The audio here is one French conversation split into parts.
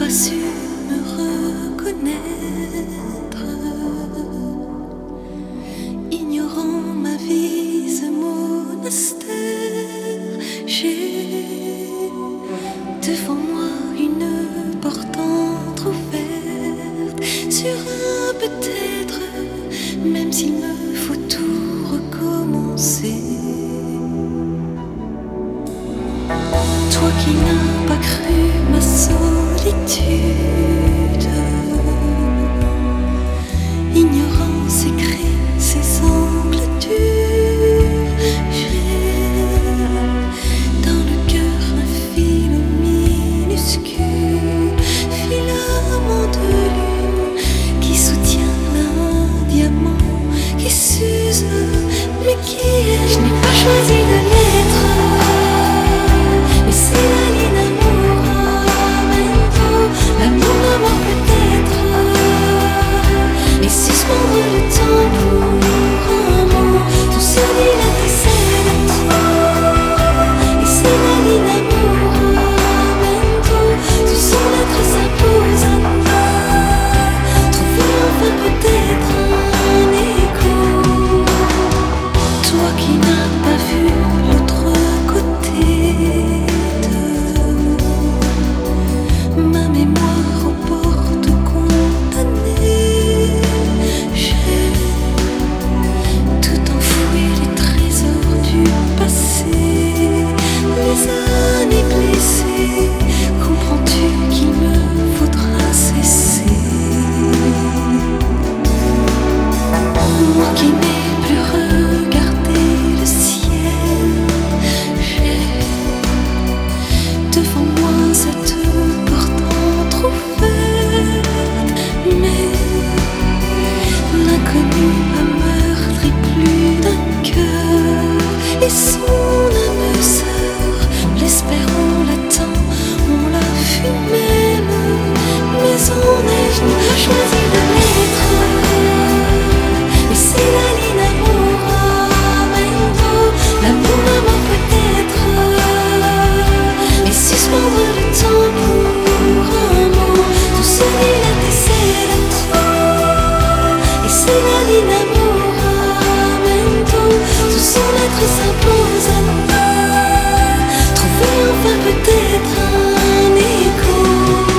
pas su me reconnaître, ignorant ma vie, ce monastère. J'ai devant moi une porte entrouverte sur un peut-être, même s'il me faut tout recommencer. Toi qui n'as pas cru ma solitude, ignorant ses cris, ses angles durs, j'ai dans le cœur un fil minuscule, filament de lune qui soutient un diamant qui s'use, mais qui est. Je n'ai pas choisi de l'être. C'est la ligne l'amour peut-être, mais suspendre le temps pour un mot, tout se dilate à toi. Et c'est la ligne tout son être s'impose à moi. Trouver enfin peut-être un écho. Toi qui n'as pas vu l'autre côté, ma mémoire aux portes condamnées, j'ai tout enfoui les trésors du passé, les années blessées. Comprends-tu qu'il me faudra cesser? Moi qui n'ai plus regardé le ciel, j'ai devant moi cette mais l'inconnu a meurtri plus d'un cœur et son âme sœur, l'espérant l'attend, on l'a fui même, mais on est, je n'ai pas choisi de l'être. Et c'est la ligne l'amour peut-être, mais suspendre le temps pour un mot, tout se dilate et c'est à toi. Et c'est la ligne tout son être s'impose à nous. Trouver enfin peut-être un écho.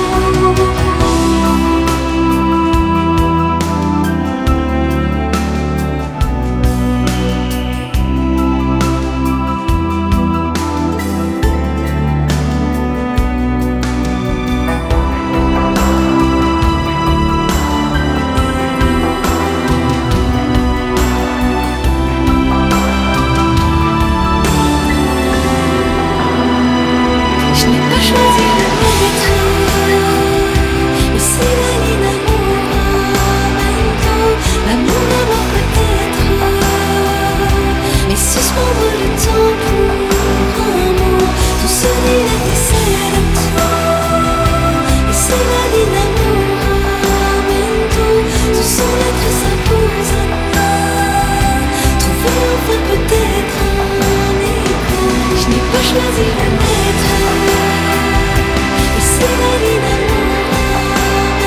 Choisi de l'être, et c'est la vie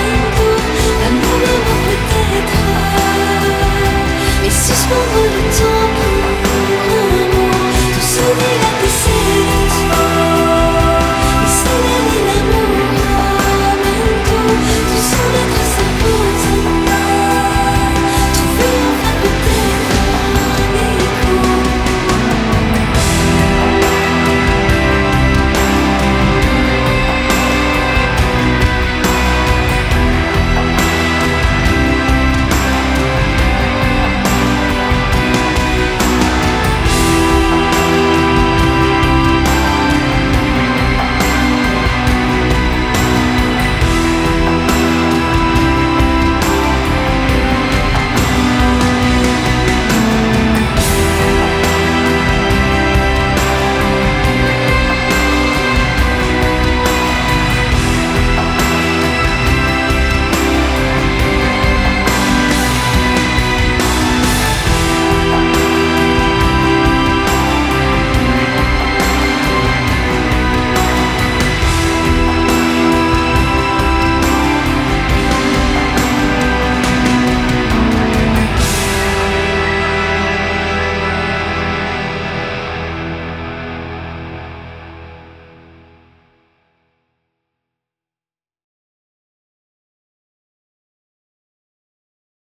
l'amour peut-être, mais suspendre le temps.